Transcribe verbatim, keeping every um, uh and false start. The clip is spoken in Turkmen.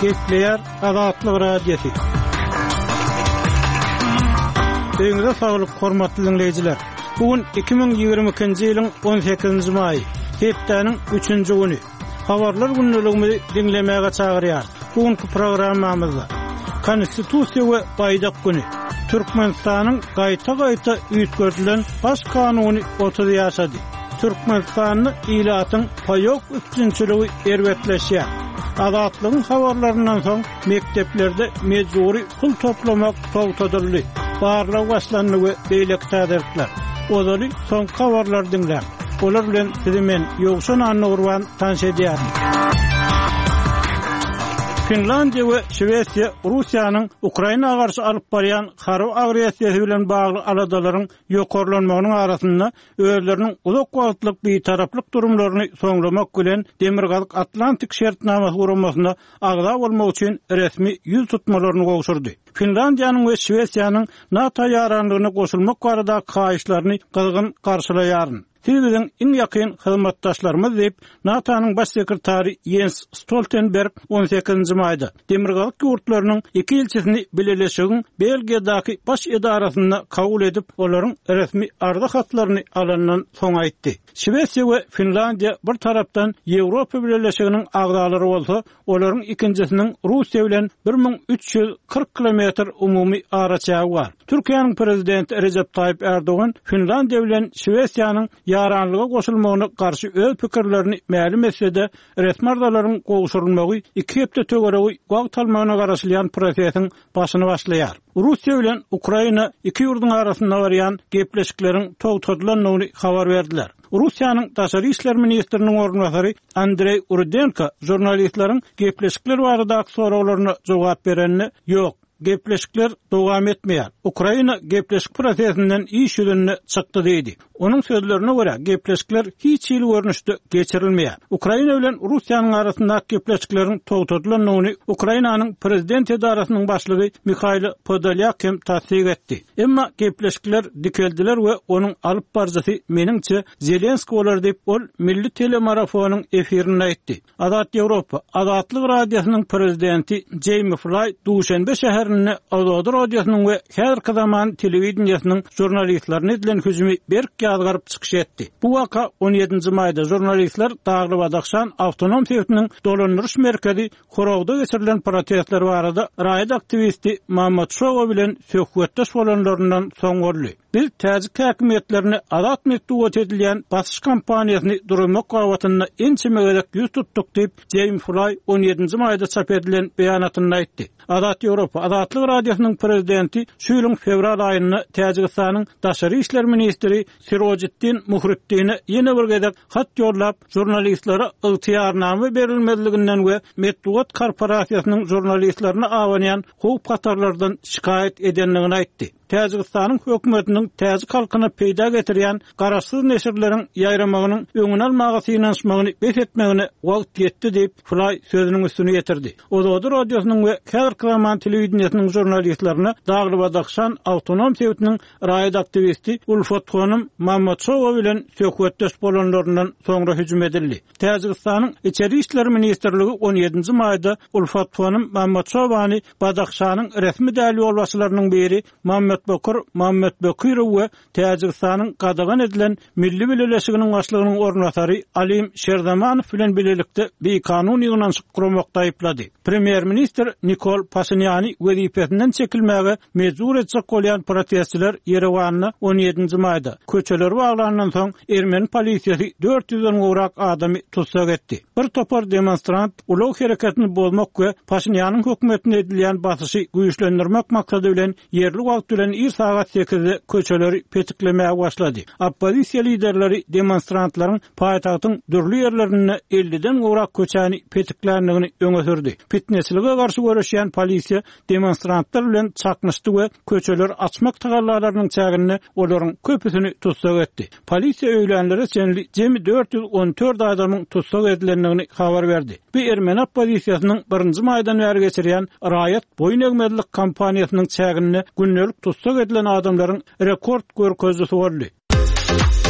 Gepleyer Azatlyk radiosi. Öňüňizde saglyk, hormatly dinleyijiler. Bugün iki bin ýygrimi ikinji ýylyň on sekizinji maýy, hepdeniň üçünji güni. Habarlar günneligimizi dinlemäge çagyrýar. Bugünkü programmamyzda Konstitusiýa we baýdak güni, Türkmenistanyň gaýta-gaýta üýtgözülen baş kanuny otuz ýaşady. Türkmenistanyň ilatyň paýok üçinçiligi erwetleşýär. Azatlygyň habarlaryndan soň mekteplerde mejburi pul toplamak togtadyldy. Barlyk başlandy we beýlek täderler. Olary soň habarlar dinler. Olar bilen sizi men Ýogşan Annurwan tanış edýär. Finlandiýa we Şwesiýa Russiýanyň Ukrainaga garşy alyp barýan harby agresiýasy bilen bagly aladalaryň ýokarlanmagynyň arasynda özleriniň uzak wagtlyk beýtaraplyk durumlaryny soňlamak bilen Demirgazyk Atlantik şertnamasy gurulmasynda agda bolmak üçin resmi ýüz tutmalaryny gowşurdy. Finlandiýanyň we Şwesiýanyň NATO ýaranlygyna goşulmak barada kaýyşlaryny gylgyn garşylaýaryn. Sizden iň ýakyn hyzmatdaşlarymyz diýip NATO'nyň baş sekretary Jens Stoltenberg on sekizinji maýda Demirgazyk ýurtlarynyň iki ilçesini bileleşigiň Belgiýadaky baş edarasyna kabul edip olaryň resmi arda hatlaryny alandan soň aýtdy. Şwesiýa we Finlandiýa bir tarapdan Ýewropa bileleşiginiň agdalary bolsa, olaryň ikinjisiniň Russiýa bilen bir ming üç ýüz kırk kilometr umumy araçagy bar. Türkiýanyň prezidenti Recep Tayyip Erdoğan Finlandiýa bilen Şwesiýanyň yaranlyga goşulmagyna garşy öz pikirlerini ma'lum etse-de resmi ardalaryň gowşurulmagy iki hepde tögeregi wagt almagyna garaşylýan prosesiň başyny başlaýar. Russiýa bilen Ukraina iki ýurduň arasynda barýan gepleşikleriň togtadylanyny habar berdiler. Russiýanyň daşary işler ministriniň ornwasary Andrey Rudenko jurnalistlaryň gepleşikler baradaky sorawlaryna jogap berenini ýok, gepleşikler dowam etmeýär. Ukraina gepleşik prosesinden iş ýüzüne çykdy diýdi. Onun sözlerine göre gepleşikler hiç ýyl görnüşde geçirilmeýär. Ukraina bilen Russiýanyň arasyndaky gepleşiklerin togtadylanyny Ukrainanyň prezident edarasynyň başlygy Mikhail Podolyak hem tasdik etdi. Emma gepleşikler dikeldiler we onuň alyp barjysy meniňçe Zelenski bolar diýip ol milli telemarafonyň efirini aýtdy. Azat Ýewropa Azatlyk radiosynyň prezidenti Jamie Fly Duşanbe şäherine Azat radiosynyň we häzirki zaman telewizionyanyň jurnalistlaryna edilen hüjümi berk ýazgaryp çykyş etdi. Bu waka on ýedinji maýda jurnalistler Dagly Badakşan awtonom sewtiniň dolandyryş merkezi Horowda geçirilen protestler barada raýat aktivisti Mahmut Şowa bilen söhbetdeş bolanlaryndan soň boldy. Biz täzik häkimetlerini azat mektup edilýän basyş kampaniýasyny durmak gawatyna ençemegedek ýüz tutdyk diýip James Fry on ýedinji maýda çap edilen beýanatynda aýtdy. Azat Ýewropa Azatlyk radiosynyň prezidenti şu ýylyň fevral aýynda Täjikistanyň daşary işler ministri Sirojiddin Muhriddin'e ýene bir gezek hat ýollap jurnalistlara ygtyýarnama berilmediginden we Medbuat korporasiýasynyň jurnalistlaryna awanýan howp gatarlardan şikayet edenligini aýtdy. Täjikistanyň hökümetiniň täzik halkyna peýda getirýän garaşsyz neşirleriň ýaýramagynyň öňüne almagy synanşmagyny besletmegine wagt ýetdi diýip Fly sözüniň üstüne ýetirdi. Azat radiosynyň we häzirki zaman telewizionyanyň jurnalistlaryna Dagly Badakşan awtonom sewtiniň raýat aktivisti Ulfat Hanım Mahmut Şowa bilen söhbetdeş bolanlaryndan soňra hüjüm edildi. Täjikistanyň içeri işler ministrligi on ýedinji maýda Ulfat Hanım Mahmut Şowany Badakşanyň resmi däli bolbaşlarynyň biri Mahmut Bakır Mahmut Bakyrov we Täjikistanyň gadagan edilen milli bileleşiginiň başlygynyň ornwasary Alim Şerdamanow bilen bilelikde bir kanun ýygnaşyk gurmakda aýplady. Premier minister Nikol Pashinyan wezipesinden çekilmäge mejbur etjek bolýan protestçiler Yerewanyna on ýedinji maýda köçeler baglanandan soň Ermeni polisiýasy dört ýüzden gowrak adamy tutsak etdi. Bir topar demonstrant ulug hereketini bozmak we Pashinyanyň hökümetine edilýän basyşy güýçlendirmek maksady bilen yerli wagt bilen bir saat sekizde köçeleri petiklemeye başladı. Opposisiya liderleri demonstrantların payitahtın dürlü yerlerine elliden gowrak köçäni petiklendigini öňe sürdi. Fitneslige garşy görüşýän polisiýa demonstrantlar bilen çakmışdy we köçeler açmak tagallalarynyň çägini olaryň köpüsini tutsak etdi. Polisiýa öýlenlere senli jemi dört ýüz on dört adamyň tutsak edilendigini habar berdi. Bu Ermeni opposisiýasynyň birinji maýdan bäri geçirýän raýat boyun egmezlik kampaniýasynyň çägini günnelik tutsak edilen adamlaryň rekord görkezlisi boldy.